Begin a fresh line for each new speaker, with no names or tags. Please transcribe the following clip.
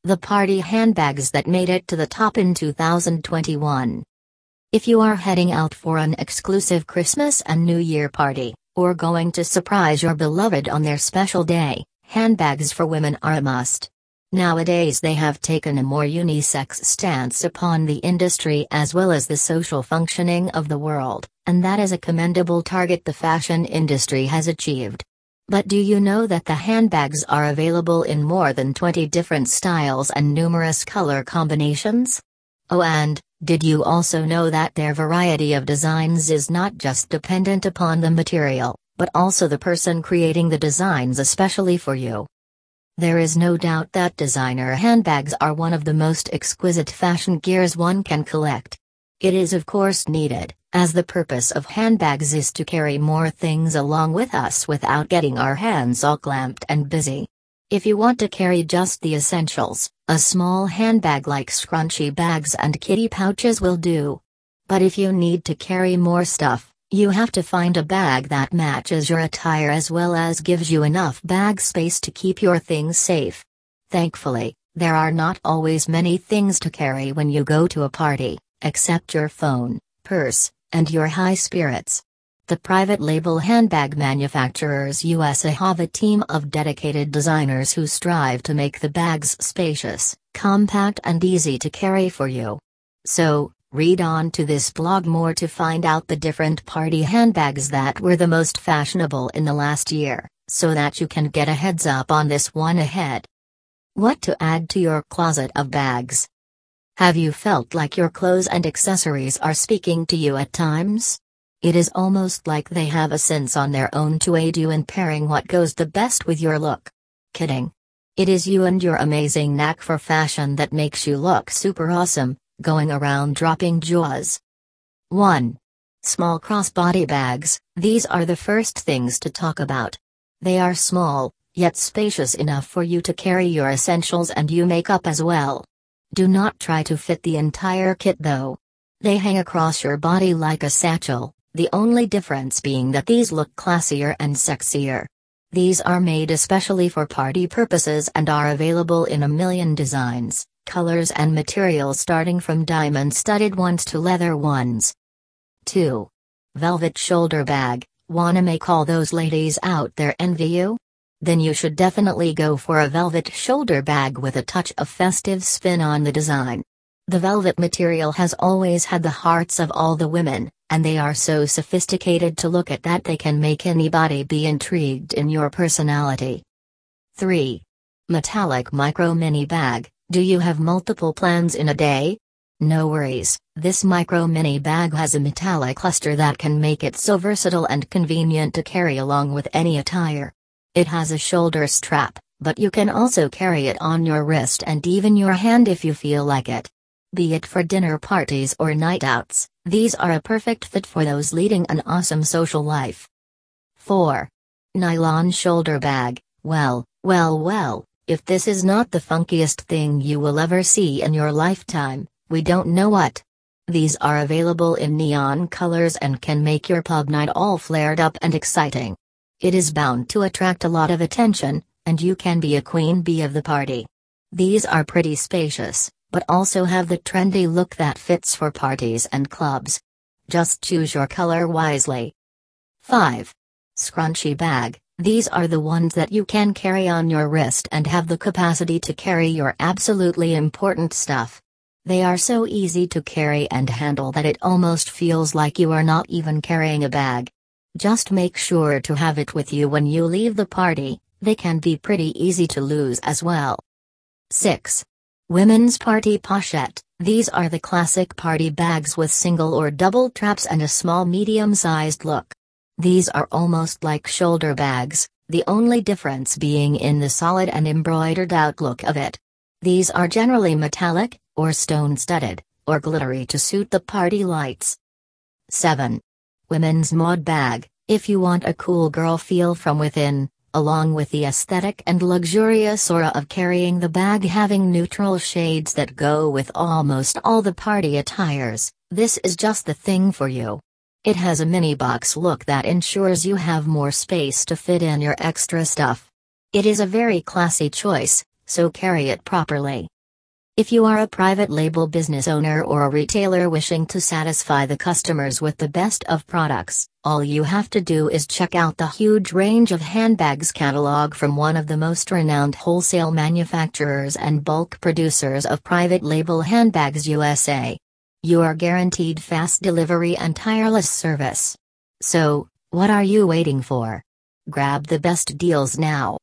The party handbags that made it to the top in 2021. If you are heading out for an exclusive Christmas and New Year party, or going to surprise your beloved on their special day, handbags for women are a must. Nowadays they have taken a more unisex stance upon the industry as well as the social functioning of the world, and that is a commendable target the fashion industry has achieved. But do you know that the handbags are available in more than 20 different styles and numerous color combinations? Oh, and did you also know that their variety of designs is not just dependent upon the material, but also the person creating the designs especially for you? There is no doubt that designer handbags are one of the most exquisite fashion gears one can collect. It is of course needed, as the purpose of handbags is to carry more things along with us without getting our hands all clamped and busy. If you want to carry just the essentials, a small handbag like scrunchy bags and kitty pouches will do. But if you need to carry more stuff, you have to find a bag that matches your attire as well as gives you enough bag space to keep your things safe. Thankfully, there are not always many things to carry when you go to a party, except your phone, purse, and your high spirits. The private label handbag manufacturers USA have a team of dedicated designers who strive to make the bags spacious, compact and easy to carry for you. So, read on to this blog more to find out the different party handbags that were the most fashionable in the last year, so that you can get a heads up on this one ahead. What to add to your closet of bags? Have you felt like your clothes and accessories are speaking to you at times? It is almost like they have a sense on their own to aid you in pairing what goes the best with your look. Kidding. It is you and your amazing knack for fashion that makes you look super awesome, going around dropping jaws. 1. Small crossbody bags. These are the first things to talk about. They are small, yet spacious enough for you to carry your essentials and your makeup as well. Do not try to fit the entire kit though. They hang across your body like a satchel, the only difference being that these look classier and sexier. These are made especially for party purposes and are available in a million designs, colors and materials starting from diamond-studded ones to leather ones. 2. Velvet shoulder bag. Wanna make all those ladies out there envy you? Then you should definitely go for a velvet shoulder bag with a touch of festive spin on the design. The velvet material has always had the hearts of all the women, and they are so sophisticated to look at that they can make anybody be intrigued in your personality. 3. Metallic micro mini bag. Do you have multiple plans in a day? No worries, this micro mini bag has a metallic cluster that can make it so versatile and convenient to carry along with any attire. It has a shoulder strap, but you can also carry it on your wrist and even your hand if you feel like it. Be it for dinner parties or night outs, these are a perfect fit for those leading an awesome social life. 4. Nylon shoulder bag. Well, if this is not the funkiest thing you will ever see in your lifetime, we don't know what. These are available in neon colors and can make your pub night all flared up and exciting. It is bound to attract a lot of attention, and you can be a queen bee of the party. These are pretty spacious, but also have the trendy look that fits for parties and clubs. Just choose your color wisely. 5. Scrunchy bag. These are the ones that you can carry on your wrist and have the capacity to carry your absolutely important stuff. They are so easy to carry and handle that it almost feels like you are not even carrying a bag. Just make sure to have it with you when you leave the party. They can be pretty easy to lose as well. 6. Women's party pochette. These are the classic party bags with single or double traps and a small medium-sized look. These are almost like shoulder bags, the only difference being in the solid and embroidered out look of it. These are generally metallic, or stone-studded, or glittery to suit the party lights. 7. Women's mod bag. If you want a cool girl feel from within, along with the aesthetic and luxurious aura of carrying the bag having neutral shades that go with almost all the party attires, this is just the thing for you. It has a mini box look that ensures you have more space to fit in your extra stuff. It is a very classy choice, so carry it properly. If you are a private label business owner or a retailer wishing to satisfy the customers with the best of products, all you have to do is check out the huge range of handbags catalog from one of the most renowned wholesale manufacturers and bulk producers of private label handbags USA. You are guaranteed fast delivery and tireless service. So, what are you waiting for? Grab the best deals now.